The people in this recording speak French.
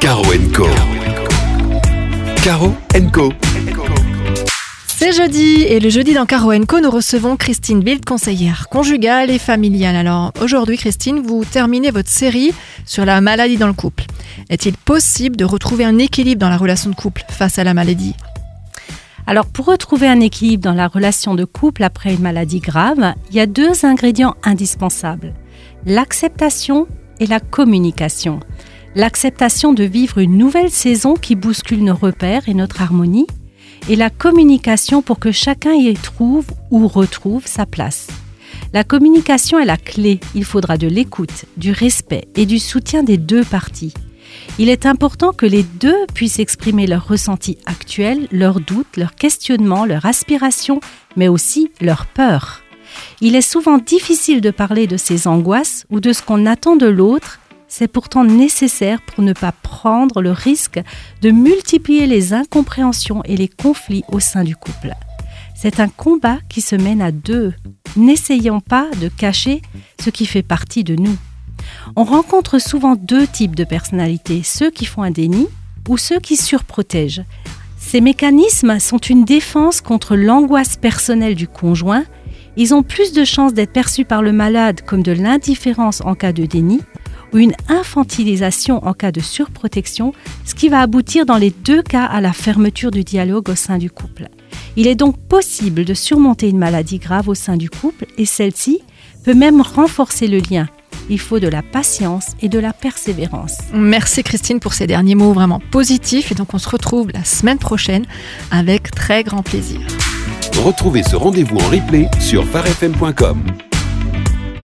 Caro & Co. Caro & Co. C'est jeudi et le jeudi dans Caro & Co, nous recevons Christine Bild, conseillère conjugale et familiale. Alors aujourd'hui Christine, vous terminez votre série sur la maladie dans le couple. Est-il possible de retrouver un équilibre dans la relation de couple face à la maladie ? Alors pour retrouver un équilibre dans la relation de couple après une maladie grave, il y a 2 ingrédients indispensables, l'acceptation et la communication. L'acceptation de vivre une nouvelle saison qui bouscule nos repères et notre harmonie, et la communication pour que chacun y trouve ou retrouve sa place. La communication est la clé. Il faudra de l'écoute, du respect et du soutien des 2 parties. Il est important que les 2 puissent exprimer leurs ressentis actuels, leurs doutes, leurs questionnements, leurs aspirations, mais aussi leurs peurs. Il est souvent difficile de parler de ses angoisses ou de ce qu'on attend de l'autre. C'est pourtant nécessaire pour ne pas prendre le risque de multiplier les incompréhensions et les conflits au sein du couple. C'est un combat qui se mène à 2. N'essayons pas de cacher ce qui fait partie de nous. On rencontre souvent 2 types de personnalités, ceux qui font un déni ou ceux qui surprotègent. Ces mécanismes sont une défense contre l'angoisse personnelle du conjoint. Ils ont plus de chances d'être perçus par le malade comme de l'indifférence en cas de déni ou une infantilisation en cas de surprotection, ce qui va aboutir dans les 2 cas à la fermeture du dialogue au sein du couple. Il est donc possible de surmonter une maladie grave au sein du couple et celle-ci peut même renforcer le lien. Il faut de la patience et de la persévérance. Merci Christine pour ces derniers mots vraiment positifs et donc on se retrouve la semaine prochaine avec très grand plaisir. Retrouvez ce rendez-vous en replay sur farfm.com.